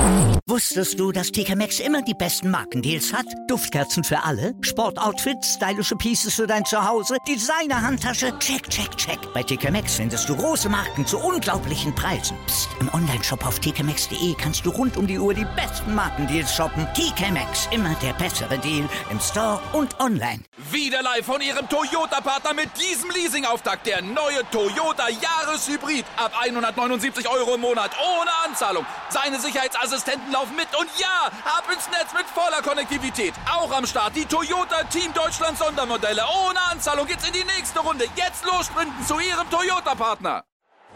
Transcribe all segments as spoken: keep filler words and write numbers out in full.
Wusstest du, dass T K Maxx immer die besten Markendeals hat? Duftkerzen für alle, Sportoutfits, stylische Pieces für dein Zuhause, Designer-Handtasche, check, check, check. Bei T K Maxx findest du große Marken zu unglaublichen Preisen. Psst. Im Onlineshop auf t k maxx punkt d e kannst du rund um die Uhr die besten Markendeals shoppen. T K Maxx, immer der bessere Deal im Store und online. Wieder live von Ihrem Toyota-Partner mit diesem Leasing-Auftakt. Der neue Toyota Jahreshybrid. Ab hundertneunundsiebzig Euro im Monat. Ohne Anzahlung. Seine Sicherheitsassistenten laufen mit. Und ja, ab ins Netz mit voller Konnektivität. Auch am Start die Toyota Team Deutschland Sondermodelle. Ohne Anzahlung geht's in die nächste Runde. Jetzt los sprinten zu Ihrem Toyota-Partner.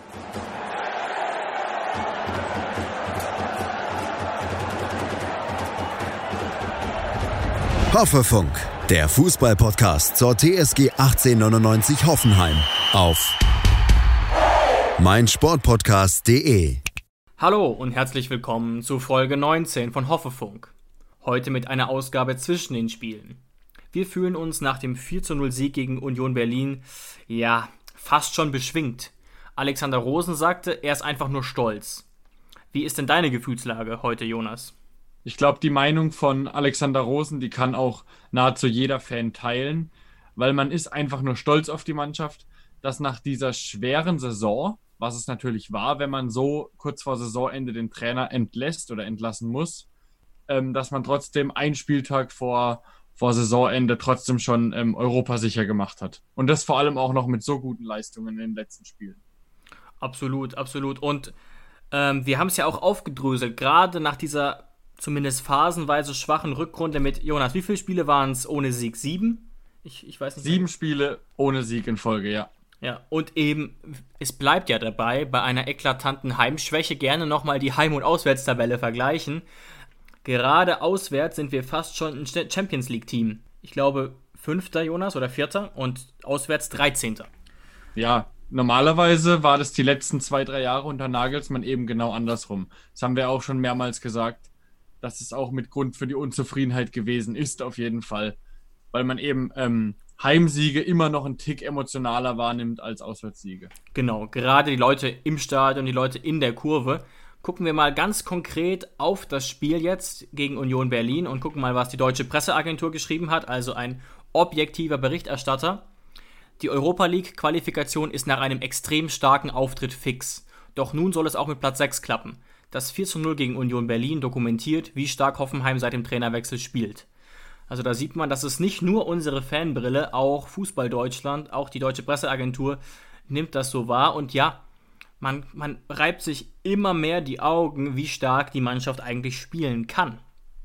Hoffefunk, der Fußball-Podcast zur T S G achtzehnhundertneunundneunzig Hoffenheim auf meinsportpodcast punkt de. Hallo und herzlich willkommen zu Folge neunzehn von Hoffefunk. Heute mit einer Ausgabe zwischen den Spielen. Wir fühlen uns nach dem vier zu null Sieg gegen Union Berlin, ja, fast schon beschwingt. Alexander Rosen sagte, er ist einfach nur stolz. Wie ist denn deine Gefühlslage heute, Jonas? Ich glaube, die Meinung von Alexander Rosen, die kann auch nahezu jeder Fan teilen, weil man ist einfach nur stolz auf die Mannschaft, dass nach dieser schweren Saison, was es natürlich war, wenn man so kurz vor Saisonende den Trainer entlässt oder entlassen muss, ähm, dass man trotzdem einen Spieltag vor, vor Saisonende trotzdem schon ähm, Europa sicher gemacht hat. Und das vor allem auch noch mit so guten Leistungen in den letzten Spielen. Absolut, absolut. Und ähm, wir haben es ja auch aufgedröselt, gerade nach dieser zumindest phasenweise schwachen Rückrunde mit, Jonas, wie viele Spiele waren es ohne Sieg? Sieben? Ich, ich weiß nicht. Sieben mehr. Spiele ohne Sieg in Folge, ja. Ja, und eben, es bleibt ja dabei, bei einer eklatanten Heimschwäche gerne nochmal die Heim- und Auswärtstabelle vergleichen. Gerade auswärts sind wir fast schon ein Champions League-Team. Ich glaube, Fünfter, Jonas, oder Vierter und auswärts dreizehnter. Ja, normalerweise war das die letzten zwei, drei Jahre unter Nagelsmann eben genau andersrum. Das haben wir auch schon mehrmals gesagt, dass es auch mit Grund für die Unzufriedenheit gewesen ist, auf jeden Fall. Weil man eben ähm, Heimsiege immer noch einen Tick emotionaler wahrnimmt als Auswärtssiege. Genau, gerade die Leute im Stadion, die Leute in der Kurve. Gucken wir mal ganz konkret auf das Spiel jetzt gegen Union Berlin und gucken mal, was die Deutsche Presseagentur geschrieben hat, also ein objektiver Berichterstatter. Die Europa League-Qualifikation ist nach einem extrem starken Auftritt fix. Doch nun soll es auch mit Platz sechs klappen. Das vier zu null gegen Union Berlin dokumentiert, wie stark Hoffenheim seit dem Trainerwechsel spielt. Also da sieht man, dass es nicht nur unsere Fanbrille, auch Fußball Deutschland, auch die Deutsche Presseagentur nimmt das so wahr. Und ja, man, man reibt sich immer mehr die Augen, wie stark die Mannschaft eigentlich spielen kann.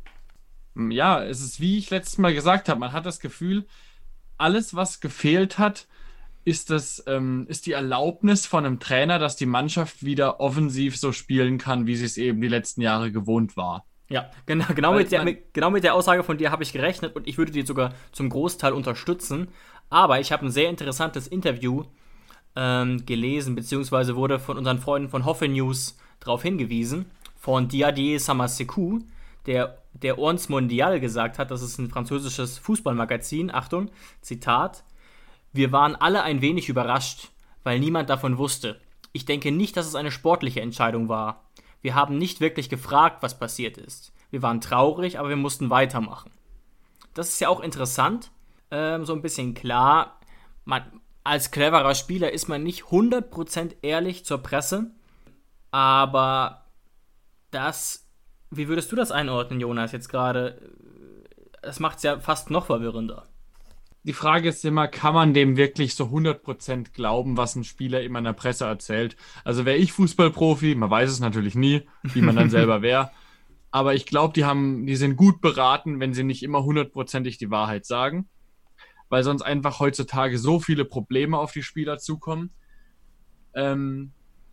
Ja, es ist, wie ich letztes Mal gesagt habe, man hat das Gefühl, alles, was gefehlt hat, ist, das, ähm, ist die Erlaubnis von einem Trainer, dass die Mannschaft wieder offensiv so spielen kann, wie sie es eben die letzten Jahre gewohnt war. Ja, genau, genau, mit der, mit, genau mit der Aussage von dir habe ich gerechnet und ich würde dir sogar zum Großteil unterstützen. Aber ich habe ein sehr interessantes Interview ähm, gelesen, beziehungsweise wurde von unseren Freunden von Hoffe News darauf hingewiesen, von Didier Samasekou, der, der Ons Mondial gesagt hat, das ist ein französisches Fußballmagazin, Achtung, Zitat: Wir waren alle ein wenig überrascht, weil niemand davon wusste. Ich denke nicht, dass es eine sportliche Entscheidung war. Wir haben nicht wirklich gefragt, was passiert ist. Wir waren traurig, aber wir mussten weitermachen. Das ist ja auch interessant, ähm, so ein bisschen klar. Man, als cleverer Spieler ist man nicht hundert Prozent ehrlich zur Presse, aber das, wie würdest du das einordnen, Jonas, jetzt gerade? Das macht es ja fast noch verwirrender. Die Frage ist immer, kann man dem wirklich so hundert Prozent glauben, was ein Spieler immer in der Presse erzählt? Also wäre ich Fußballprofi, man weiß es natürlich nie, wie man dann selber wäre, aber ich glaube, die haben, die sind gut beraten, wenn sie nicht immer hundertprozentig die Wahrheit sagen, weil sonst einfach heutzutage so viele Probleme auf die Spieler zukommen. Ähm,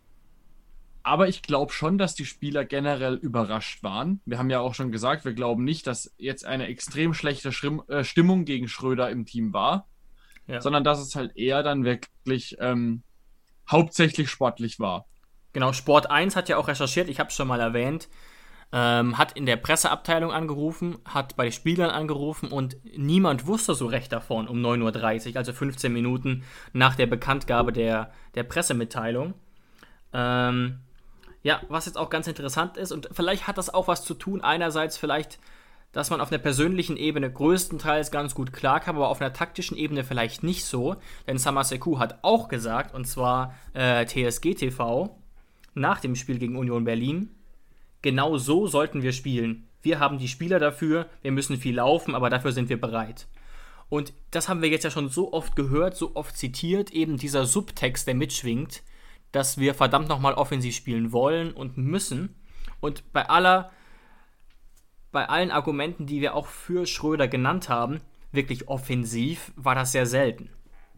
aber ich glaube schon, dass die Spieler generell überrascht waren. Wir haben ja auch schon gesagt, wir glauben nicht, dass jetzt eine extrem schlechte Stimmung gegen Schröder im Team war, ja, sondern dass es halt eher dann wirklich ähm, hauptsächlich sportlich war. Genau, Sport eins hat ja auch recherchiert, ich habe es schon mal erwähnt, ähm, hat in der Presseabteilung angerufen, hat bei den Spielern angerufen und niemand wusste so recht davon um neun Uhr dreißig, also fünfzehn Minuten nach der Bekanntgabe der, der Pressemitteilung. Ähm, ja, was jetzt auch ganz interessant ist, und vielleicht hat das auch was zu tun, einerseits vielleicht, dass man auf einer persönlichen Ebene größtenteils ganz gut klarkam, aber auf einer taktischen Ebene vielleicht nicht so, denn Samaseku hat auch gesagt, und zwar äh, T S G T V, nach dem Spiel gegen Union Berlin, genau so sollten wir spielen. Wir haben die Spieler dafür, wir müssen viel laufen, aber dafür sind wir bereit. Und das haben wir jetzt ja schon so oft gehört, so oft zitiert, eben dieser Subtext, der mitschwingt, dass wir verdammt nochmal offensiv spielen wollen und müssen. Und bei aller, bei allen Argumenten, die wir auch für Schröder genannt haben, wirklich offensiv war das sehr selten.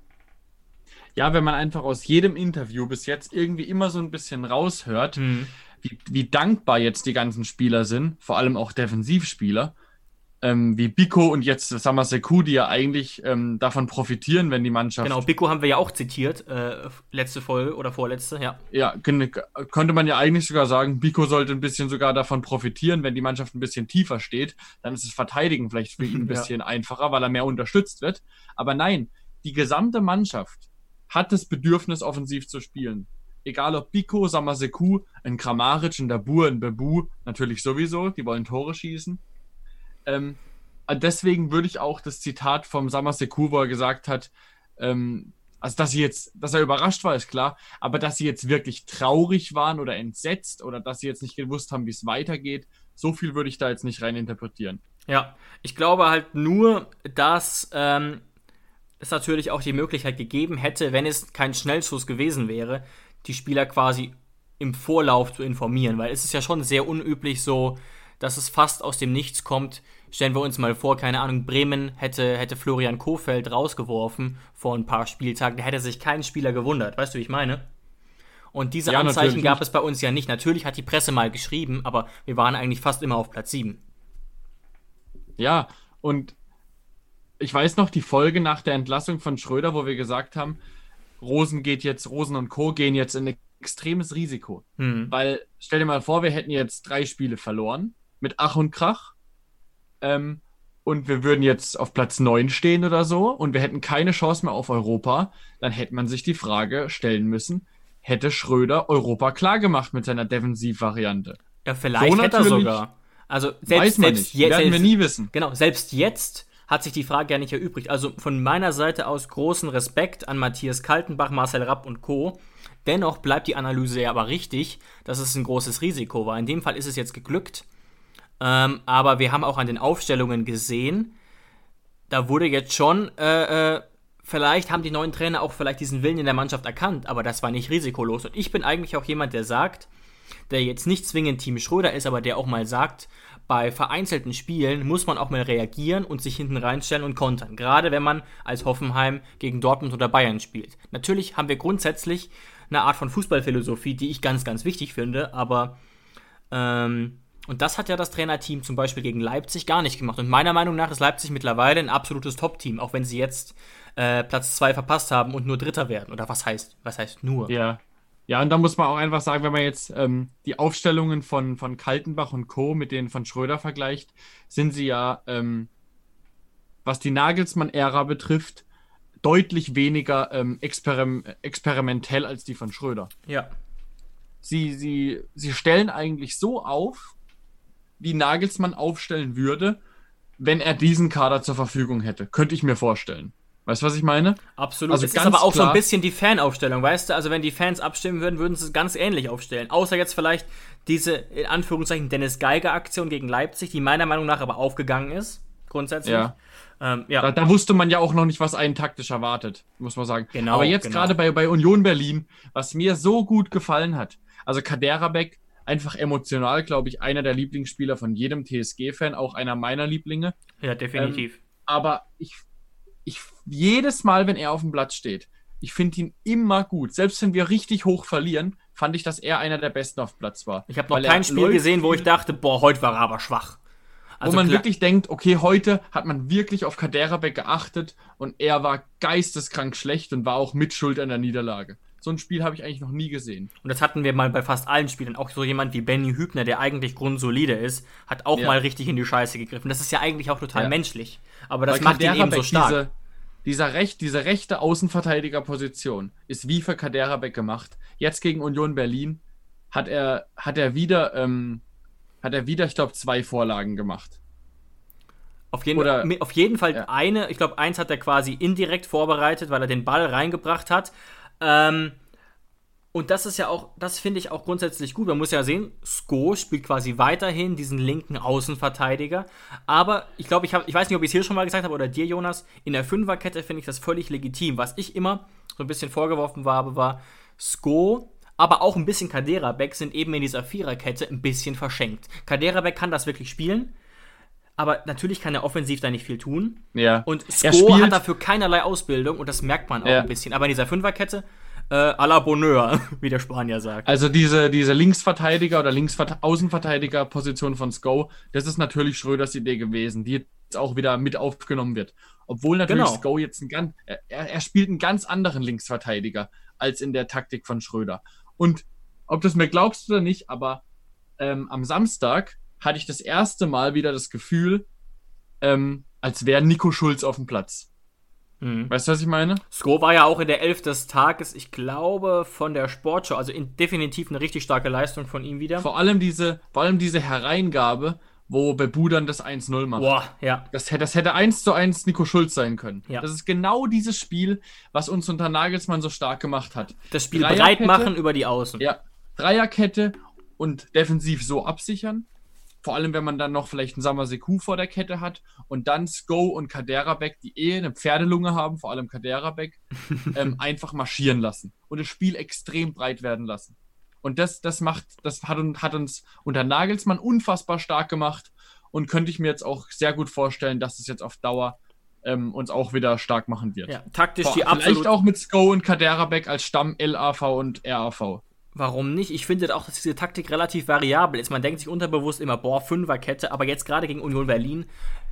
Ja, wenn man einfach aus jedem Interview bis jetzt irgendwie immer so ein bisschen raushört, mhm. wie, wie dankbar jetzt die ganzen Spieler sind, vor allem auch Defensivspieler, ähm, wie Biko und jetzt Samaseku, die ja eigentlich ähm, davon profitieren, wenn die Mannschaft... Genau, Biko haben wir ja auch zitiert, äh, letzte Folge oder vorletzte, ja. Ja, könnte man ja eigentlich sogar sagen, Biko sollte ein bisschen sogar davon profitieren, wenn die Mannschaft ein bisschen tiefer steht, dann ist das Verteidigen vielleicht für ihn ein bisschen ja. einfacher, weil er mehr unterstützt wird. Aber nein, die gesamte Mannschaft hat das Bedürfnis, offensiv zu spielen. Egal ob Biko, Samaseku, ein Kramaric, ein Dabur, ein Bebu, natürlich sowieso, die wollen Tore schießen. Ähm, deswegen würde ich auch das Zitat vom Samaseku, wo er gesagt hat, ähm, also dass sie jetzt, dass er überrascht war, ist klar, aber dass sie jetzt wirklich traurig waren oder entsetzt oder dass sie jetzt nicht gewusst haben, wie es weitergeht, so viel würde ich da jetzt nicht rein interpretieren. Ja, ich glaube halt nur, dass ähm, es natürlich auch die Möglichkeit gegeben hätte, wenn es kein Schnellschuss gewesen wäre, die Spieler quasi im Vorlauf zu informieren, weil es ist ja schon sehr unüblich so, dass es fast aus dem Nichts kommt. Stellen wir uns mal vor, keine Ahnung, Bremen hätte, hätte Florian Kohfeldt rausgeworfen vor ein paar Spieltagen, da hätte sich kein Spieler gewundert, weißt du, wie ich meine? Und diese ja, Anzeichen gab es bei uns ja nicht. Natürlich hat die Presse mal geschrieben, aber wir waren eigentlich fast immer auf Platz sieben. Ja, und ich weiß noch, die Folge nach der Entlassung von Schröder, wo wir gesagt haben, Rosen geht jetzt, Rosen und Co. gehen jetzt in ein extremes Risiko. Hm. Weil, stell dir mal vor, wir hätten jetzt drei Spiele verloren, mit Ach und Krach, ähm, und wir würden jetzt auf Platz neun stehen oder so, und wir hätten keine Chance mehr auf Europa, dann hätte man sich die Frage stellen müssen, hätte Schröder Europa klargemacht mit seiner Defensivvariante? Ja, vielleicht so hätte er sogar. Also, selbst, weiß man selbst nicht. Werden selbst, wir nie wissen. Genau, selbst jetzt hat sich die Frage ja nicht erübrigt. Also von meiner Seite aus großen Respekt an Matthias Kaltenbach, Marcel Rapp und Co. Dennoch bleibt die Analyse ja aber richtig, dass es ein großes Risiko war. In dem Fall ist es jetzt geglückt. Ähm, aber wir haben auch an den Aufstellungen gesehen, da wurde jetzt schon, äh, äh, vielleicht haben die neuen Trainer auch vielleicht diesen Willen in der Mannschaft erkannt, aber das war nicht risikolos. Und ich bin eigentlich auch jemand, der sagt, der jetzt nicht zwingend Team Schröder ist, aber der auch mal sagt, bei vereinzelten Spielen muss man auch mal reagieren und sich hinten reinstellen und kontern. Gerade wenn man als Hoffenheim gegen Dortmund oder Bayern spielt. Natürlich haben wir grundsätzlich eine Art von Fußballphilosophie, die ich ganz, ganz wichtig finde, aber ähm, und das hat ja das Trainerteam zum Beispiel gegen Leipzig gar nicht gemacht. Und meiner Meinung nach ist Leipzig mittlerweile ein absolutes Top-Team, auch wenn sie jetzt äh, Platz zwei verpasst haben und nur Dritter werden. Oder was heißt, was heißt nur? Ja. Ja, und da muss man auch einfach sagen, wenn man jetzt ähm, die Aufstellungen von, von Kaltenbach und Co. mit denen von Schröder vergleicht, sind sie ja, ähm, was die Nagelsmann-Ära betrifft, deutlich weniger ähm, experim- experimentell als die von Schröder. Ja. Sie, sie, sie stellen eigentlich so auf, wie Nagelsmann aufstellen würde, wenn er diesen Kader zur Verfügung hätte. Könnte ich mir vorstellen. Weißt du, was ich meine? Absolut. Also es ist aber auch klar so ein bisschen die Fanaufstellung, weißt du? Also wenn die Fans abstimmen würden, würden sie es ganz ähnlich aufstellen. Außer jetzt vielleicht diese, in Anführungszeichen, Dennis Geiger-Aktion gegen Leipzig, die meiner Meinung nach aber aufgegangen ist, grundsätzlich. Ja. Ähm, ja. Da, da wusste man ja auch noch nicht, was einen taktisch erwartet, muss man sagen. Genau, aber jetzt genau. gerade bei, bei Union Berlin, was mir so gut gefallen hat, also Kaderabek, einfach emotional, glaube ich, einer der Lieblingsspieler von jedem T S G-Fan, auch einer meiner Lieblinge. Ja, definitiv. Ähm, aber ich Ich, jedes Mal, wenn er auf dem Platz steht, ich finde ihn immer gut. Selbst wenn wir richtig hoch verlieren, fand ich, dass er einer der Besten auf dem Platz war. Ich habe noch kein Spiel gesehen, wo ich dachte, boah, heute war er aber schwach. Also wo man klar- wirklich denkt, okay, heute hat man wirklich auf Kaderabek geachtet und er war geisteskrank schlecht und war auch mitschuld an der Niederlage. So ein Spiel habe ich eigentlich noch nie gesehen. Und das hatten wir mal bei fast allen Spielen. Auch so jemand wie Benny Hübner, der eigentlich grundsolide ist, hat auch ja. mal richtig in die Scheiße gegriffen. Das ist ja eigentlich auch total ja. menschlich. Aber das Weil macht ihn eben so stark. Diese, dieser Recht, diese rechte Außenverteidigerposition ist wie für Kaderabek gemacht. Jetzt gegen Union Berlin hat er, hat er wieder, ähm, hat er wieder, ich glaube, zwei Vorlagen gemacht. Auf jeden, Oder, auf jeden Fall ja. eine, ich glaube, eins hat er quasi indirekt vorbereitet, weil er den Ball reingebracht hat. Ähm, und das ist ja auch, das finde ich auch grundsätzlich gut. Man muss ja sehen, Sko spielt quasi weiterhin diesen linken Außenverteidiger. Aber ich glaube, ich, ich weiß nicht, ob ich es hier schon mal gesagt habe oder dir, Jonas, in der Fünferkette finde ich das völlig legitim. Was ich immer so ein bisschen vorgeworfen habe, war Sko, aber auch ein bisschen Kaderabek sind eben in dieser Viererkette ein bisschen verschenkt. Kaderabek kann das wirklich spielen, aber natürlich kann er offensiv da nicht viel tun. Ja. Und Er Sko spielt- hat dafür keinerlei Ausbildung und das merkt man auch Ja. ein bisschen. Aber in dieser Fünferkette, äh, à la Bonheur, wie der Spanier sagt. Also diese, diese Linksverteidiger oder Linksaußenverteidiger-Position von Sko, das ist natürlich Schröders Idee gewesen, die jetzt auch wieder mit aufgenommen wird. Obwohl natürlich Genau. Sko jetzt ein ganz, er, er spielt einen ganz anderen Linksverteidiger als in der Taktik von Schröder. Und ob du es mir glaubst oder nicht, aber ähm, am Samstag hatte ich das erste Mal wieder das Gefühl, ähm, als wäre Nico Schulz auf dem Platz. Mhm. Weißt du, was ich meine? Sko war ja auch in der Elf des Tages, ich glaube, von der Sportschau. Also in, definitiv eine richtig starke Leistung von ihm wieder. Vor allem diese, vor allem diese Hereingabe, wo Bebu dann das eins null macht. Boah, ja. Das hätte, das hätte eins zu eins Nico Schulz sein können. Ja. Das ist genau dieses Spiel, was uns unter Nagelsmann so stark gemacht hat. Das Spiel Dreierkette- breit machen über die Außen. Ja, Dreierkette und defensiv so absichern. Vor allem, wenn man dann noch vielleicht einen Samaseku vor der Kette hat und dann Sko und Kaderabek, die eh eine Pferdelunge haben, vor allem Kaderabek, ähm, einfach marschieren lassen und das Spiel extrem breit werden lassen. Und das, das macht, das hat, uns- hat uns unter Nagelsmann unfassbar stark gemacht und könnte ich mir jetzt auch sehr gut vorstellen, dass es jetzt auf Dauer ähm, uns auch wieder stark machen wird. Ja, taktisch Vor- die Vielleicht absolut. auch mit Sko und Kaderabek als Stamm L A V und R A V. Warum nicht? Ich finde auch, dass diese Taktik relativ variabel ist. Man denkt sich unterbewusst immer, boah, Fünferkette, aber jetzt gerade gegen Union Berlin,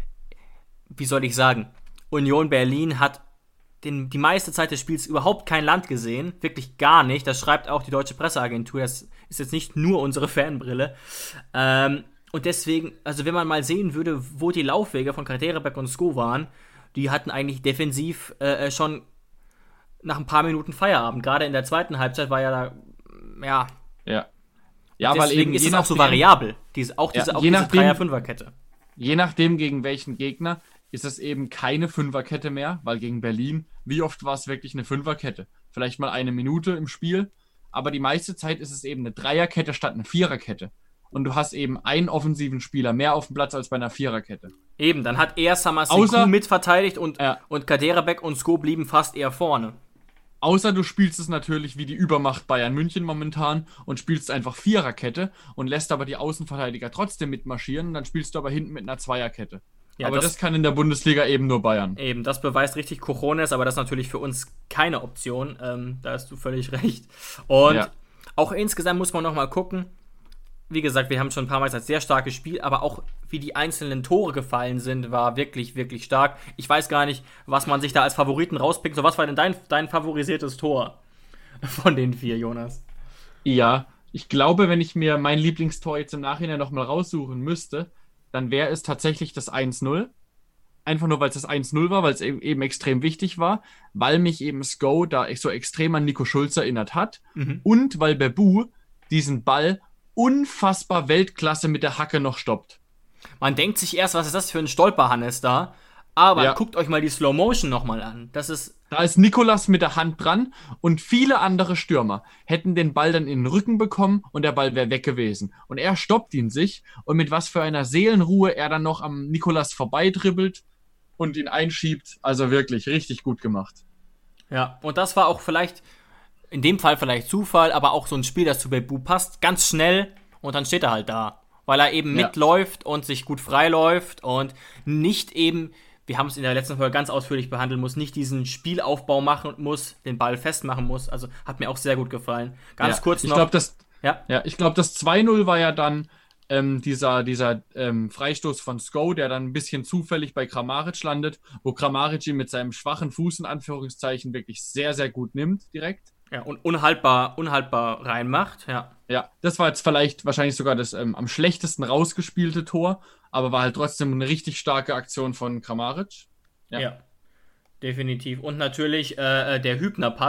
wie soll ich sagen, Union Berlin hat den, die meiste Zeit des Spiels überhaupt kein Land gesehen, wirklich gar nicht. Das schreibt auch die Deutsche Presseagentur, das ist jetzt nicht nur unsere Fanbrille. Ähm, und deswegen, also wenn man mal sehen würde, wo die Laufwege von Kaderabek und Sko waren, die hatten eigentlich defensiv äh, schon nach ein paar Minuten Feierabend. Gerade in der zweiten Halbzeit war ja da, ja, Ja. Ja, weil deswegen eben ist je es auch so nachdem- variabel. Diese, auch diese, Ja, auch je diese nachdem- Dreier-Fünfer-Kette. Je nachdem, gegen welchen Gegner, ist es eben keine Fünferkette mehr, weil gegen Berlin, wie oft war es wirklich eine Fünferkette? Vielleicht mal eine Minute im Spiel, aber die meiste Zeit ist es eben eine Dreierkette statt eine Viererkette. Und du hast eben einen offensiven Spieler mehr auf dem Platz als bei einer Viererkette. Eben, dann hat er Samaseku Außer- mitverteidigt und, Ja. und Kaderabek und Sko blieben fast eher vorne. Außer du spielst es natürlich wie die Übermacht Bayern München momentan und spielst einfach Viererkette und lässt aber die Außenverteidiger trotzdem mitmarschieren und dann spielst du aber hinten mit einer Zweierkette. Ja, aber das- das, kann in der Bundesliga eben nur Bayern. Eben, das beweist richtig Cojones, aber das ist natürlich für uns keine Option. Ähm, da hast du völlig recht. Und Ja. auch insgesamt muss man nochmal gucken. Wie gesagt, wir haben schon ein paar Mal gesagt, sehr starkes Spiel, aber auch wie die einzelnen Tore gefallen sind, war wirklich, wirklich stark. Ich weiß gar nicht, was man sich da als Favoriten rauspickt. So, was war denn dein, dein favorisiertes Tor von den vier, Jonas? Ja, ich glaube, wenn ich mir mein Lieblingstor jetzt im Nachhinein nochmal raussuchen müsste, dann wäre es tatsächlich das eins null. Einfach nur, weil es das eins null war, weil es eben, eben extrem wichtig war, weil mich eben Sko da so extrem an Nico Schulz erinnert hat Mhm. und weil Bebu diesen Ball unfassbar Weltklasse mit der Hacke noch stoppt. Man denkt sich erst, was ist das für ein Stolperhannes da? Aber Ja. guckt euch mal die Slow Motion nochmal an. Das ist, Da ist Nikolas mit der Hand dran und viele andere Stürmer hätten den Ball dann in den Rücken bekommen und der Ball wäre weg gewesen. Und er stoppt ihn sich und mit was für einer Seelenruhe er dann noch am Nikolas vorbeidribbelt und ihn einschiebt. Also wirklich richtig gut gemacht. ja, und das war auch vielleicht, in dem Fall vielleicht Zufall, aber auch so ein Spiel, das zu Bebu passt, ganz schnell und dann steht er halt da. Weil er eben Ja. mitläuft und sich gut freiläuft und nicht eben, wir haben es in der letzten Folge ganz ausführlich behandelt, muss nicht diesen Spielaufbau machen muss, den Ball festmachen muss. Also hat mir auch sehr gut gefallen. Ganz Ja, kurz ich noch. Glaub, das, ja, ja, ich glaube, das zwei null war ja dann ähm, dieser, dieser ähm, Freistoß von Sko, der dann ein bisschen zufällig bei Kramaric landet, wo Kramaric ihn mit seinem schwachen Fuß in Anführungszeichen wirklich sehr, sehr gut nimmt direkt. ja, und unhaltbar, unhaltbar reinmacht, ja. Ja, das war jetzt vielleicht wahrscheinlich sogar das ähm, am schlechtesten rausgespielte Tor, aber war halt trotzdem eine richtig starke Aktion von Kramaric. Ja. Ja, definitiv. Und natürlich äh, der Hübner-Pass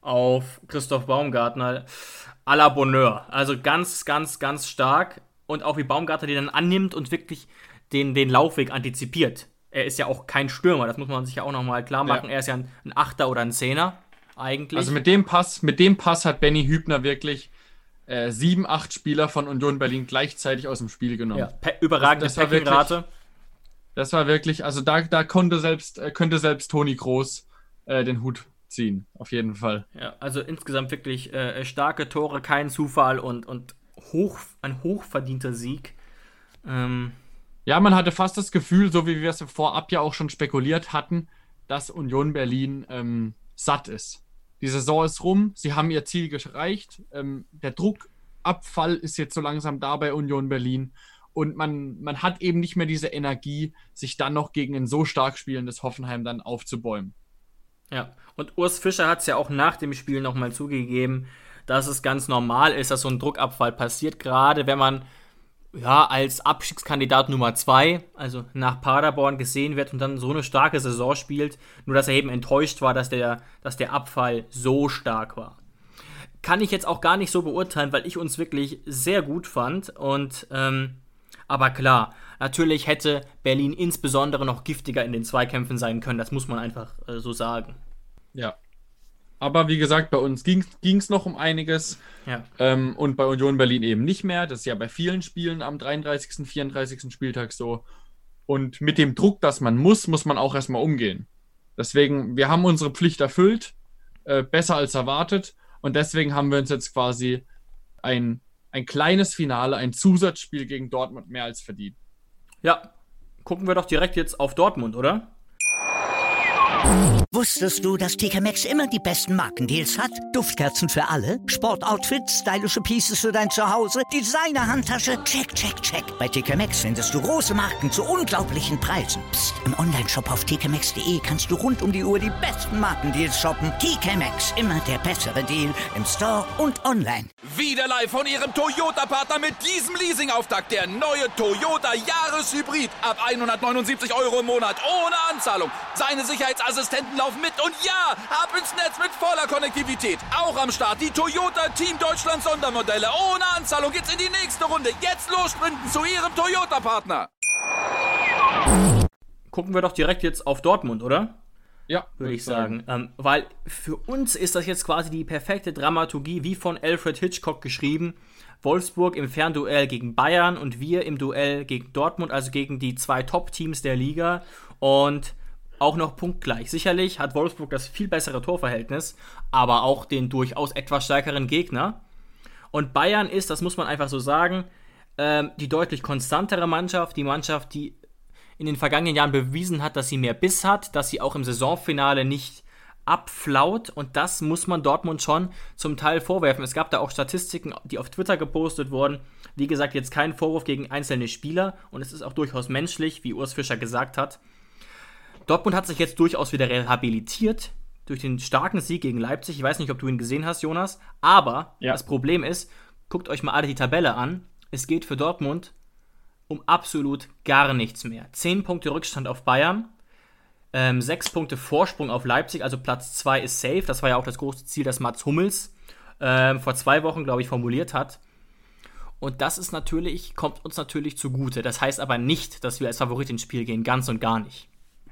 auf Christoph Baumgartner à la Bonheur. Also ganz, ganz, ganz stark. Und auch wie Baumgartner den dann annimmt und wirklich den, den Laufweg antizipiert. Er ist ja auch kein Stürmer, das muss man sich ja auch nochmal klar machen. Ja. Er ist ja ein, ein Achter oder ein Zehner eigentlich. Also mit dem Pass, mit dem Pass hat Benny Hübner wirklich äh, sieben, acht Spieler von Union Berlin gleichzeitig aus dem Spiel genommen. Ja, pe- überragende Packing-Rate. Das war wirklich, also da, da konnte selbst, äh, könnte selbst Toni Kroos äh, den Hut ziehen, auf jeden Fall. Ja, also insgesamt wirklich äh, starke Tore, kein Zufall und, und hoch, ein hochverdienter Sieg. Ähm, ja, man hatte fast das Gefühl, so wie wir es vorab ja auch schon spekuliert hatten, dass Union Berlin ähm, satt ist. Die Saison ist rum, sie haben ihr Ziel erreicht, ähm, der Druckabfall ist jetzt so langsam da bei Union Berlin und man, man hat eben nicht mehr diese Energie, sich dann noch gegen ein so stark spielendes Hoffenheim dann aufzubäumen. Ja, und Urs Fischer hat es ja auch nach dem Spiel nochmal zugegeben, dass es ganz normal ist, dass so ein Druckabfall passiert, gerade wenn man ja als Abstiegskandidat Nummer zwei, also nach Paderborn gesehen wird und dann so eine starke Saison spielt, nur dass er eben enttäuscht war, dass der, dass der Abfall so stark war. Kann ich jetzt auch gar nicht so beurteilen, weil ich uns wirklich sehr gut fand und ähm, aber klar, natürlich hätte Berlin insbesondere noch giftiger in den Zweikämpfen sein können, das muss man einfach äh, so sagen. Ja. Aber wie gesagt, bei uns ging es noch um einiges ja. ähm, und bei Union Berlin eben nicht mehr. Das ist ja bei vielen Spielen am dreiunddreißigsten, vierunddreißigsten Spieltag so. Und mit dem Druck, dass man muss, muss man auch erstmal umgehen. Deswegen, wir haben unsere Pflicht erfüllt, äh, besser als erwartet. Und deswegen haben wir uns jetzt quasi ein, ein kleines Finale, ein Zusatzspiel gegen Dortmund mehr als verdient. Ja, gucken wir doch direkt jetzt auf Dortmund, oder? Wusstest du, dass T K Maxx immer die besten Markendeals hat? Duftkerzen für alle, Sportoutfits, stylische Pieces für dein Zuhause, Designer-Handtasche, check, check, check. Bei T K Maxx findest du große Marken zu unglaublichen Preisen. Psst. Im Onlineshop auf t k maxx punkt d e kannst du rund um die Uhr die besten Markendeals shoppen. T K Maxx, immer der bessere Deal im Store und online. Wieder live von ihrem Toyota-Partner mit diesem Leasing-Auftakt. Der neue Toyota Jahreshybrid. Ab hundertneunundsiebzig Euro im Monat ohne Anzahlung. Seine Sicherheitsassistenten laufen mit und ja, ab ins Netz mit voller Konnektivität. Auch am Start die Toyota Team Deutschland Sondermodelle. Ohne Anzahlung geht's in die nächste Runde. Jetzt los sprinten zu ihrem Toyota-Partner. Gucken wir doch direkt jetzt auf Dortmund, oder? Ja, würde ich sagen. sagen. Ähm, weil für uns ist das jetzt quasi die perfekte Dramaturgie, wie von Alfred Hitchcock geschrieben. Wolfsburg im Fernduell gegen Bayern und wir im Duell gegen Dortmund, also gegen die zwei Top-Teams der Liga. Und auch noch punktgleich. Sicherlich hat Wolfsburg das viel bessere Torverhältnis, aber auch den durchaus etwas stärkeren Gegner. Und Bayern ist, das muss man einfach so sagen, ähm, die deutlich konstantere Mannschaft, die Mannschaft, die in den vergangenen Jahren bewiesen hat, dass sie mehr Biss hat, dass sie auch im Saisonfinale nicht abflaut und das muss man Dortmund schon zum Teil vorwerfen. Es gab da auch Statistiken, die auf Twitter gepostet wurden. Wie gesagt, jetzt kein Vorwurf gegen einzelne Spieler und es ist auch durchaus menschlich, wie Urs Fischer gesagt hat. Dortmund hat sich jetzt durchaus wieder rehabilitiert durch den starken Sieg gegen Leipzig. Ich weiß nicht, ob du ihn gesehen hast, Jonas, aber ja. Das Problem ist, guckt euch mal alle die Tabelle an. Es geht für Dortmund um absolut gar nichts mehr. Zehn Punkte Rückstand auf Bayern, ähm, sechs Punkte Vorsprung auf Leipzig, also Platz zwei ist safe. Das war ja auch das große Ziel, das Mats Hummels ähm, vor zwei Wochen, glaube ich, formuliert hat. Und das ist natürlich, kommt uns natürlich zugute. Das heißt aber nicht, dass wir als Favorit ins Spiel gehen, ganz und gar nicht.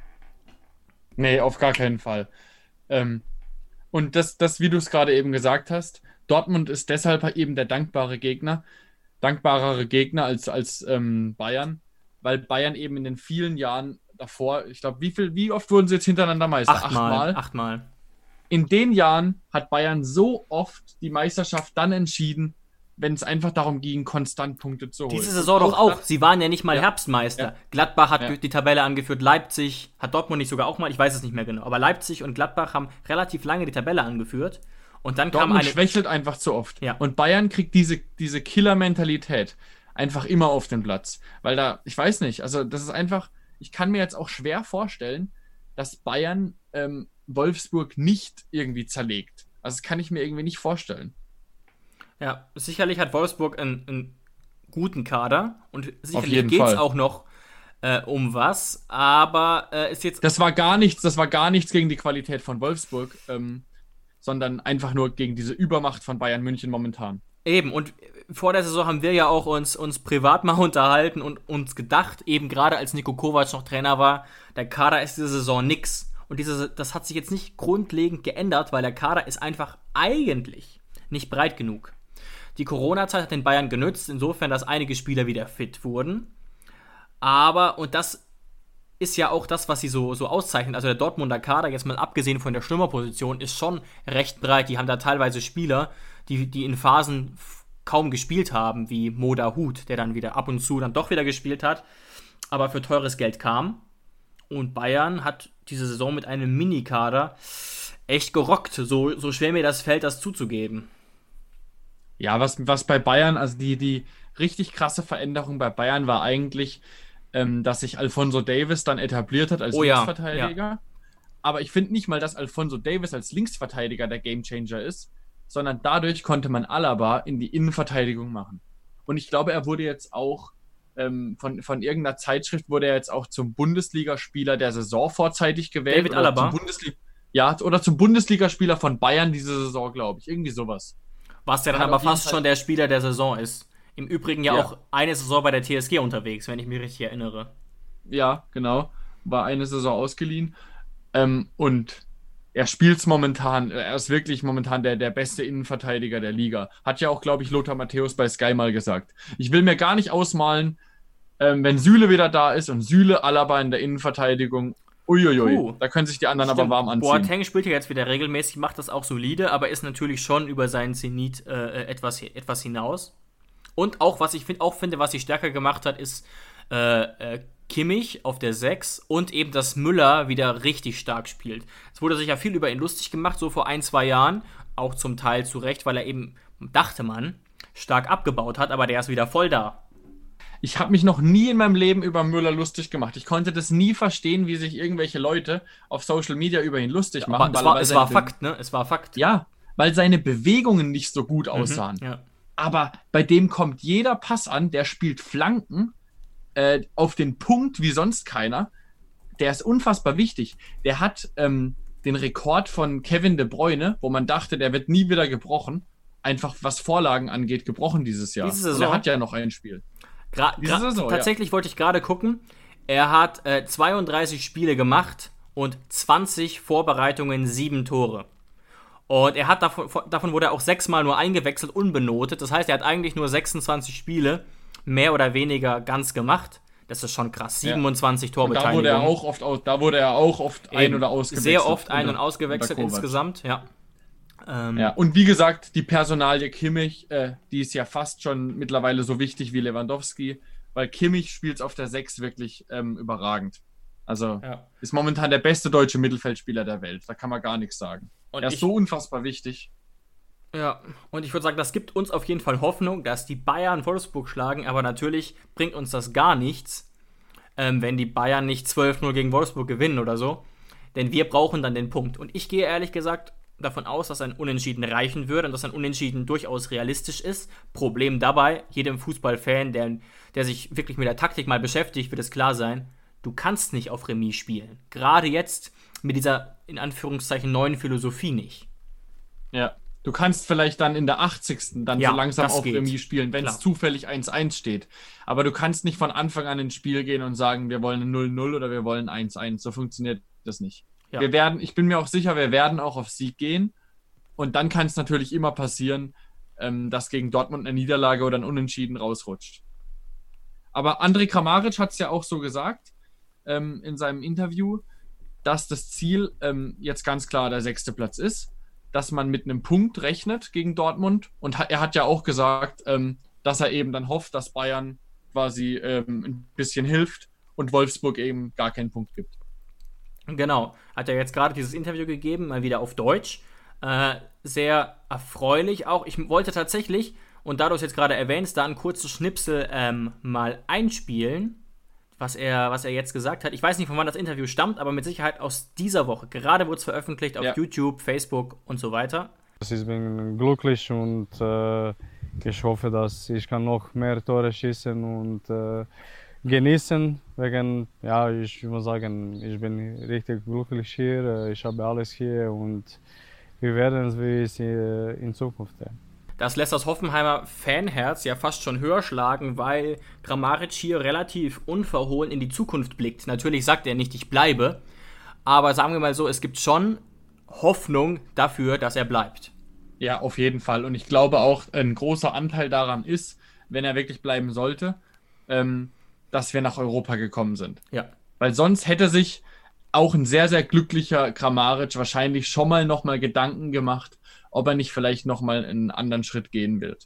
Nee, auf gar keinen Fall. Ähm, und das, das, wie du es gerade eben gesagt hast, Dortmund ist deshalb eben der dankbare Gegner, dankbarere Gegner als, als ähm, Bayern, weil Bayern eben in den vielen Jahren davor, ich glaube, wie viel, wie oft wurden sie jetzt hintereinander Meister? Achtmal. Achtmal. Achtmal. In den Jahren hat Bayern so oft die Meisterschaft dann entschieden, wenn es einfach darum ging, konstant Punkte zu holen. Diese Saison doch auch. Sie waren ja nicht mal ja. Herbstmeister. Ja. Gladbach hat ja. die Tabelle angeführt, Leipzig, hat Dortmund nicht sogar auch mal, ich weiß es nicht mehr genau, aber Leipzig und Gladbach haben relativ lange die Tabelle angeführt. Und dann Dortmund kam eine... schwächelt einfach zu oft. Ja. Und Bayern kriegt diese, diese Killer-Mentalität einfach immer auf den Platz. Weil da, ich weiß nicht, also das ist einfach, ich kann mir jetzt auch schwer vorstellen, dass Bayern ähm, Wolfsburg nicht irgendwie zerlegt. Also das kann ich mir irgendwie nicht vorstellen. Ja, sicherlich hat Wolfsburg einen, einen guten Kader und sicherlich geht es auch noch äh, um was, aber äh, ist jetzt... Das war gar nichts, das war gar nichts gegen die Qualität von Wolfsburg. Ähm, sondern einfach nur gegen diese Übermacht von Bayern München momentan. Eben, und vor der Saison haben wir ja auch uns, uns privat mal unterhalten und uns gedacht, eben gerade als Niko Kovac noch Trainer war, der Kader ist diese Saison nix. Und diese, das hat sich jetzt nicht grundlegend geändert, weil der Kader ist einfach eigentlich nicht breit genug. Die Corona-Zeit hat den Bayern genützt, insofern, dass einige Spieler wieder fit wurden. Aber, und das ist ja auch das, was sie so, so auszeichnet, also der Dortmunder Kader, jetzt mal abgesehen von der Stürmerposition, ist schon recht breit. Die haben da teilweise Spieler, die, die in Phasen f- kaum gespielt haben, wie Moda Hut, der dann wieder ab und zu dann doch wieder gespielt hat, aber für teures Geld kam. Und Bayern hat diese Saison mit einem Mini-Kader echt gerockt. So, so schwer mir das fällt, das zuzugeben. Ja, was, was bei Bayern, also die, die richtig krasse Veränderung bei Bayern war eigentlich, ähm, dass sich Alphonso Davies dann etabliert hat als Oh ja, Linksverteidiger. Ja. Aber ich finde nicht mal, dass Alphonso Davies als Linksverteidiger der Gamechanger ist, sondern dadurch konnte man Alaba in die Innenverteidigung machen. Und ich glaube, er wurde jetzt auch ähm, von, von irgendeiner Zeitschrift wurde er jetzt auch zum Bundesligaspieler der Saison vorzeitig gewählt. David Alaba? Zum Bundesliga- ja, oder zum Bundesligaspieler von Bayern diese Saison, glaube ich. Irgendwie sowas. Was ja dann aber fast schon der Spieler der Saison ist. Im Übrigen ja, ja auch eine Saison bei der T S G unterwegs, wenn ich mich richtig erinnere. Ja, genau. War eine Saison ausgeliehen. Ähm, und er spielt es momentan, er ist wirklich momentan der, der beste Innenverteidiger der Liga. Hat ja auch, glaube ich, Lothar Matthäus bei Sky mal gesagt. Ich will mir gar nicht ausmalen, ähm, wenn Süle wieder da ist und Süle, Alaba in der Innenverteidigung. Uiuiui, uh, da können sich die anderen stimmt. aber warm anziehen. Boateng spielt ja jetzt wieder regelmäßig, macht das auch solide, aber ist natürlich schon über seinen Zenit äh, etwas, etwas hinaus. Und auch, was ich find, auch finde, was sie stärker gemacht hat, ist äh, äh, Kimmich auf der sechs und eben, dass Müller wieder richtig stark spielt. Es wurde sich ja viel über ihn lustig gemacht, so vor ein, zwei Jahren, auch zum Teil zu Recht, weil er eben, dachte man, stark abgebaut hat, aber der ist wieder voll da. Ich habe mich noch nie in meinem Leben über Müller lustig gemacht. Ich konnte das nie verstehen, wie sich irgendwelche Leute auf Social Media über ihn lustig machen. Aber es war, es war Fakt, ne? Es war Fakt. Ja, weil seine Bewegungen nicht so gut aussahen. Mhm, ja. Aber bei dem kommt jeder Pass an, der spielt Flanken äh, auf den Punkt wie sonst keiner. Der ist unfassbar wichtig. Der hat ähm, den Rekord von Kevin De Bruyne, wo man dachte, der wird nie wieder gebrochen, einfach was Vorlagen angeht, gebrochen dieses Jahr. Diese Saison. Und er hat ja noch ein Spiel. Gra- gra- Saison, tatsächlich ja. wollte ich gerade gucken. Er hat äh, zweiunddreißig Spiele gemacht und zwanzig Vorbereitungen, sieben Tore. Und er hat davon, davon wurde er auch sechsmal nur eingewechselt, unbenotet. Das heißt, er hat eigentlich nur sechsundzwanzig Spiele, mehr oder weniger ganz gemacht. Das ist schon krass. siebenundzwanzig ja. Torbeteiligungen. Da wurde er auch oft, aus, da wurde er auch oft ein- oder ausgewechselt. Sehr oft ein- und ausgewechselt insgesamt, ja. Ähm, ja. Und wie gesagt, die Personalie Kimmich, äh, die ist ja fast schon mittlerweile so wichtig wie Lewandowski, weil Kimmich spielt auf der sechs wirklich ähm, überragend. Also ja. ist momentan der beste deutsche Mittelfeldspieler der Welt. Da kann man gar nichts sagen. Und er ist ich, so unfassbar wichtig. Ja, und ich würde sagen, das gibt uns auf jeden Fall Hoffnung, dass die Bayern Wolfsburg schlagen, aber natürlich bringt uns das gar nichts, ähm, wenn die Bayern nicht zwölf null gegen Wolfsburg gewinnen oder so. Denn wir brauchen dann den Punkt. Und ich gehe ehrlich gesagt davon aus, dass ein Unentschieden reichen würde und dass ein Unentschieden durchaus realistisch ist. Problem dabei, jedem Fußballfan, der, der sich wirklich mit der Taktik mal beschäftigt, wird es klar sein, du kannst nicht auf Remis spielen. Gerade jetzt mit dieser, in Anführungszeichen, neuen Philosophie nicht. Ja, du kannst vielleicht dann in der achtzigsten dann ja, so langsam auf geht. Remis spielen, wenn es zufällig eins eins steht. Aber du kannst nicht von Anfang an ins Spiel gehen und sagen, wir wollen null null oder wir wollen eins eins. So funktioniert das nicht. Ja. Wir werden, ich bin mir auch sicher, wir werden auch auf Sieg gehen. Und dann kann es natürlich immer passieren, ähm, dass gegen Dortmund eine Niederlage oder ein Unentschieden rausrutscht. Aber Andrej Kramaric hat es ja auch so gesagt ähm, in seinem Interview, dass das Ziel ähm, jetzt ganz klar der sechste Platz ist, dass man mit einem Punkt rechnet gegen Dortmund. Und ha- er hat ja auch gesagt, ähm, dass er eben dann hofft, dass Bayern quasi ähm, ein bisschen hilft und Wolfsburg eben gar keinen Punkt gibt. Genau, hat er jetzt gerade dieses Interview gegeben, mal wieder auf Deutsch. Äh, sehr erfreulich auch. Ich wollte tatsächlich, und da du es jetzt gerade erwähnst, da einen kurzen Schnipsel ähm, mal einspielen, was er, was er jetzt gesagt hat. Ich weiß nicht, von wann das Interview stammt, aber mit Sicherheit aus dieser Woche. Gerade wurde es veröffentlicht auf ja. YouTube, Facebook und so weiter. Ich bin glücklich und äh, ich hoffe, dass ich kann noch mehr Tore schießen und äh, genießen, wegen, ja, ich muss sagen, ich bin richtig glücklich hier, ich habe alles hier und wir werden es, wie es in Zukunft werden. Das lässt das Hoffenheimer Fanherz ja fast schon höher schlagen, weil Kramaric hier relativ unverhohlen in die Zukunft blickt. Natürlich sagt er nicht, ich bleibe, aber sagen wir mal so, es gibt schon Hoffnung dafür, dass er bleibt. Ja, auf jeden Fall. Und ich glaube auch, ein großer Anteil daran ist, wenn er wirklich bleiben sollte, ähm, dass wir nach Europa gekommen sind. Ja. Weil sonst hätte sich auch ein sehr, sehr glücklicher Kramaric wahrscheinlich schon mal nochmal Gedanken gemacht, ob er nicht vielleicht nochmal einen anderen Schritt gehen wird.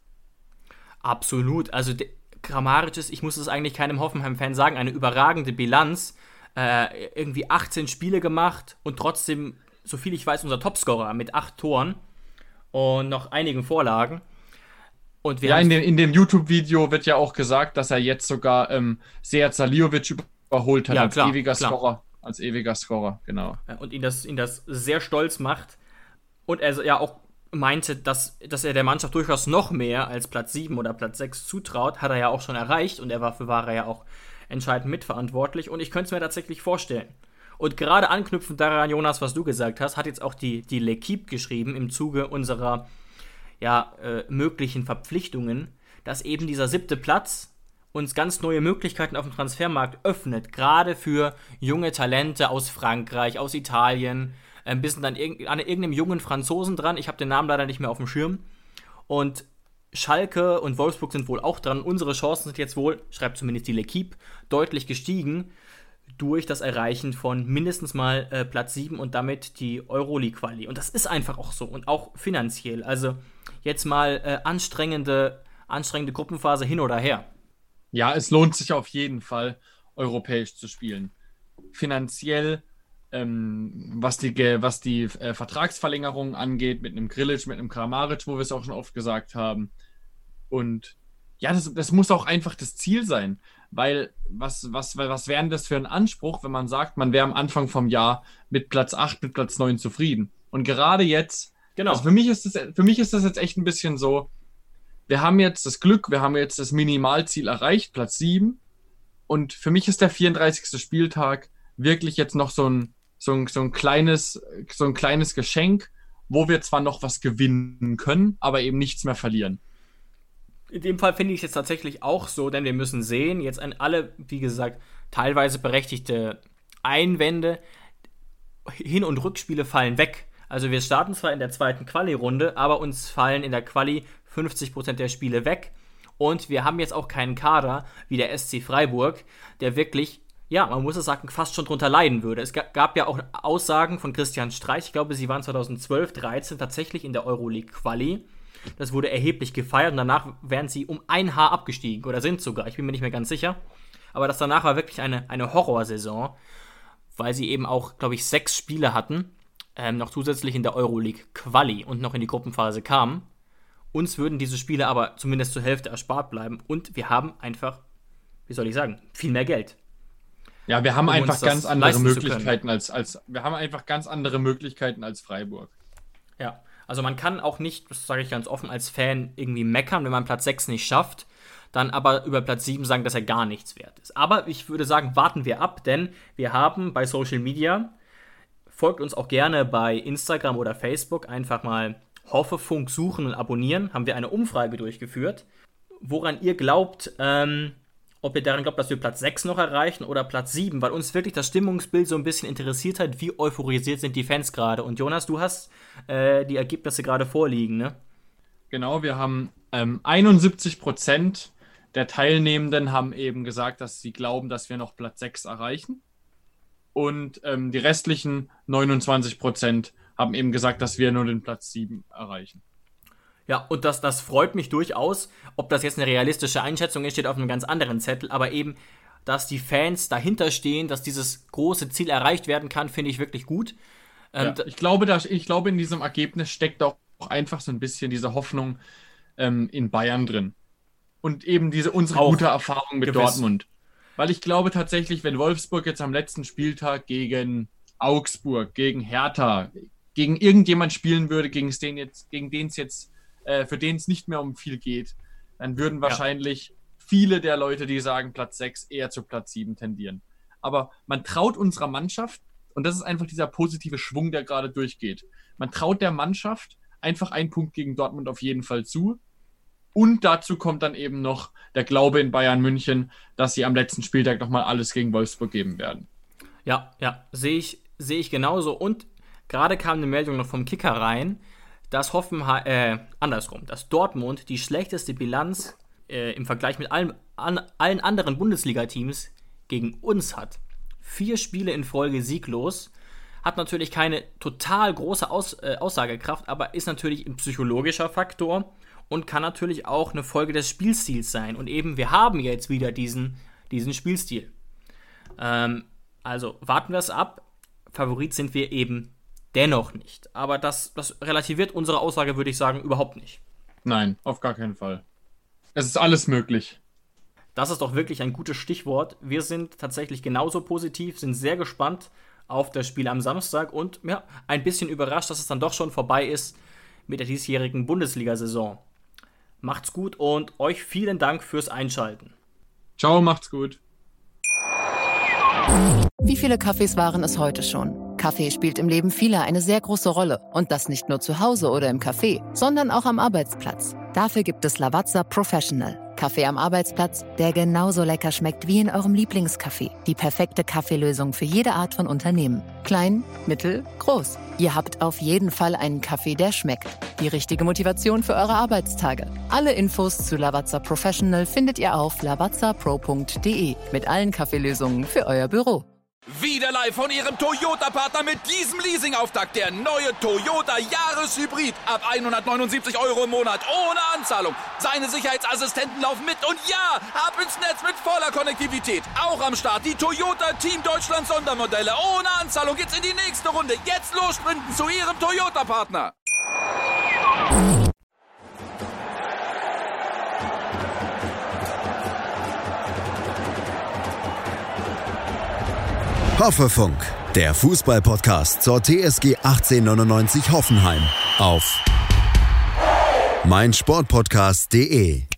Absolut. Also Kramaric ist, ich muss es eigentlich keinem Hoffenheim-Fan sagen, eine überragende Bilanz. Äh, irgendwie achtzehn Spiele gemacht und trotzdem, so viel ich weiß, unser Topscorer mit acht Toren und noch einigen Vorlagen. Und wir ja, in dem, in dem YouTube-Video wird ja auch gesagt, dass er jetzt sogar ähm, Sead Saliovic überholt hat ja, als klar, ewiger klar. Scorer. Als ewiger Scorer, genau. Und ihn das, ihn das sehr stolz macht. Und er ja auch meinte, dass, dass er der Mannschaft durchaus noch mehr als Platz sieben oder Platz sechs zutraut, hat er ja auch schon erreicht. Und er war, für war er ja auch entscheidend mitverantwortlich. Und ich könnte es mir tatsächlich vorstellen. Und gerade anknüpfend daran, Jonas, was du gesagt hast, hat jetzt auch die, die L'Équipe geschrieben im Zuge unserer ja, äh, möglichen Verpflichtungen, dass eben dieser siebte Platz uns ganz neue Möglichkeiten auf dem Transfermarkt öffnet, gerade für junge Talente aus Frankreich, aus Italien, ein bisschen an, irg- an irgendeinem jungen Franzosen dran, ich habe den Namen leider nicht mehr auf dem Schirm, und Schalke und Wolfsburg sind wohl auch dran. Unsere Chancen sind jetzt wohl, schreibt zumindest die L'Équipe, deutlich gestiegen durch das Erreichen von mindestens mal äh, Platz sieben und damit die Euroleague-Quali. Und das ist einfach auch so und auch finanziell. Also jetzt mal äh, anstrengende, anstrengende Gruppenphase hin oder her. Ja, es lohnt sich auf jeden Fall, europäisch zu spielen. Finanziell, ähm, was die, was die äh, Vertragsverlängerung angeht, mit einem Grilic, mit einem Kramaric, wo wir es auch schon oft gesagt haben. Und ja, das, das muss auch einfach das Ziel sein. Weil, was, was, was wäre denn das für ein Anspruch, wenn man sagt, man wäre am Anfang vom Jahr mit Platz acht, mit Platz neun zufrieden. Und gerade jetzt, genau. Also für mich ist das, für mich ist das jetzt echt ein bisschen so, wir haben jetzt das Glück, wir haben jetzt das Minimalziel erreicht, Platz sieben. Und für mich ist der vierunddreißigste Spieltag wirklich jetzt noch so ein, so ein, so ein, kleines, so ein kleines Geschenk, wo wir zwar noch was gewinnen können, aber eben nichts mehr verlieren. In dem Fall finde ich es jetzt tatsächlich auch so, denn wir müssen sehen, jetzt an alle, wie gesagt, teilweise berechtigte Einwände, Hin- und Rückspiele fallen weg. Also wir starten zwar in der zweiten Quali-Runde, aber uns fallen in der Quali fünfzig Prozent der Spiele weg. Und wir haben jetzt auch keinen Kader wie der S C Freiburg, der wirklich, ja, man muss es sagen, fast schon drunter leiden würde. Es gab ja auch Aussagen von Christian Streich, ich glaube, sie waren zweitausendzwölf, dreizehn tatsächlich in der Euroleague-Quali. Das wurde erheblich gefeiert und danach wären sie um ein Haar abgestiegen oder sind sogar, ich bin mir nicht mehr ganz sicher. Aber das danach war wirklich eine, eine Horrorsaison, weil sie eben auch, glaube ich, sechs Spiele hatten, ähm, noch zusätzlich in der Euroleague-Quali und noch in die Gruppenphase kamen. Uns würden diese Spiele aber zumindest zur Hälfte erspart bleiben und wir haben einfach, wie soll ich sagen, viel mehr Geld. Ja, wir haben um einfach ganz andere Möglichkeiten als, als, wir haben einfach ganz andere Möglichkeiten als Freiburg. Ja, also man kann auch nicht, das sage ich ganz offen, als Fan irgendwie meckern, wenn man Platz sechs nicht schafft, dann aber über Platz sieben sagen, dass er gar nichts wert ist. Aber ich würde sagen, warten wir ab, denn wir haben bei Social Media, folgt uns auch gerne bei Instagram oder Facebook, einfach mal Hoffefunk suchen und abonnieren, haben wir eine Umfrage durchgeführt, woran ihr glaubt, ähm, ob ihr daran glaubt, dass wir Platz sechs noch erreichen oder Platz sieben, weil uns wirklich das Stimmungsbild so ein bisschen interessiert hat, wie euphorisiert sind die Fans gerade. Und Jonas, du hast äh, die Ergebnisse gerade vorliegen, ne? Genau, wir haben ähm, einundsiebzig Prozent der Teilnehmenden haben eben gesagt, dass sie glauben, dass wir noch Platz sechs erreichen. Und ähm, die restlichen neunundzwanzig Prozent haben eben gesagt, dass wir nur den Platz sieben erreichen. Ja, und das, das freut mich durchaus. Ob das jetzt eine realistische Einschätzung ist, steht auf einem ganz anderen Zettel. Aber eben, dass die Fans dahinter stehen, dass dieses große Ziel erreicht werden kann, finde ich wirklich gut. Ja, ich glaube, da, ich glaube, in diesem Ergebnis steckt auch einfach so ein bisschen diese Hoffnung ähm, in Bayern drin. Und eben diese unsere auch gute Erfahrung mit gewiss. Dortmund. Weil ich glaube tatsächlich, wenn Wolfsburg jetzt am letzten Spieltag gegen Augsburg, gegen Hertha, gegen irgendjemand spielen würde, gegen den jetzt, gegen den es jetzt, äh, für den es nicht mehr um viel geht, dann würden wahrscheinlich ja. viele der Leute, die sagen Platz sechs, eher zu Platz sieben tendieren. Aber man traut unserer Mannschaft, und das ist einfach dieser positive Schwung, der gerade durchgeht. man traut der Mannschaft einfach einen Punkt gegen Dortmund auf jeden Fall zu. Und dazu kommt dann eben noch der Glaube in Bayern München, dass sie am letzten Spieltag nochmal alles gegen Wolfsburg geben werden. Ja, ja, sehe ich, sehe ich genauso. Und gerade kam eine Meldung noch vom Kicker rein, dass Hoffenheim, äh, andersrum, dass Dortmund die schlechteste Bilanz äh, im Vergleich mit allen, an, allen anderen Bundesliga-Teams gegen uns hat. Vier Spiele in Folge sieglos. Hat natürlich keine total große Aus, äh, Aussagekraft, aber ist natürlich ein psychologischer Faktor und kann natürlich auch eine Folge des Spielstils sein. Und eben, wir haben jetzt wieder diesen, diesen Spielstil. Ähm, also warten wir es ab. Favorit sind wir eben dennoch nicht. Aber das, das relativiert unsere Aussage, würde ich sagen, überhaupt nicht. Nein, auf gar keinen Fall. Es ist alles möglich. Das ist doch wirklich ein gutes Stichwort. Wir sind tatsächlich genauso positiv, sind sehr gespannt auf das Spiel am Samstag und ja, ein bisschen überrascht, dass es dann doch schon vorbei ist mit der diesjährigen Bundesliga-Saison. Macht's gut und euch vielen Dank fürs Einschalten. Ciao, macht's gut. Wie viele Kaffees waren es heute schon? Kaffee spielt im Leben vieler eine sehr große Rolle. Und das nicht nur zu Hause oder im Café, sondern auch am Arbeitsplatz. Dafür gibt es Lavazza Professional. Kaffee am Arbeitsplatz, der genauso lecker schmeckt wie in eurem Lieblingscafé. Die perfekte Kaffeelösung für jede Art von Unternehmen. Klein, mittel, groß. Ihr habt auf jeden Fall einen Kaffee, der schmeckt. Die richtige Motivation für eure Arbeitstage. Alle Infos zu Lavazza Professional findet ihr auf lavazza pro punkt de mit allen Kaffeelösungen für euer Büro. Wieder live von Ihrem Toyota-Partner mit diesem Leasing-Auftakt. Der neue Toyota Jahreshybrid. Ab hundertneunundsiebzig Euro im Monat. Ohne Anzahlung. Seine Sicherheitsassistenten laufen mit. Und ja, ab ins Netz mit voller Konnektivität. Auch am Start die Toyota Team Deutschland Sondermodelle. Ohne Anzahlung geht's in die nächste Runde. Jetzt los sprinten zu Ihrem Toyota-Partner. Hoffefunk, der Fußball-Podcast zur T S G achtzehnhundertneunundneunzig Hoffenheim auf meinsportpodcast punkt de.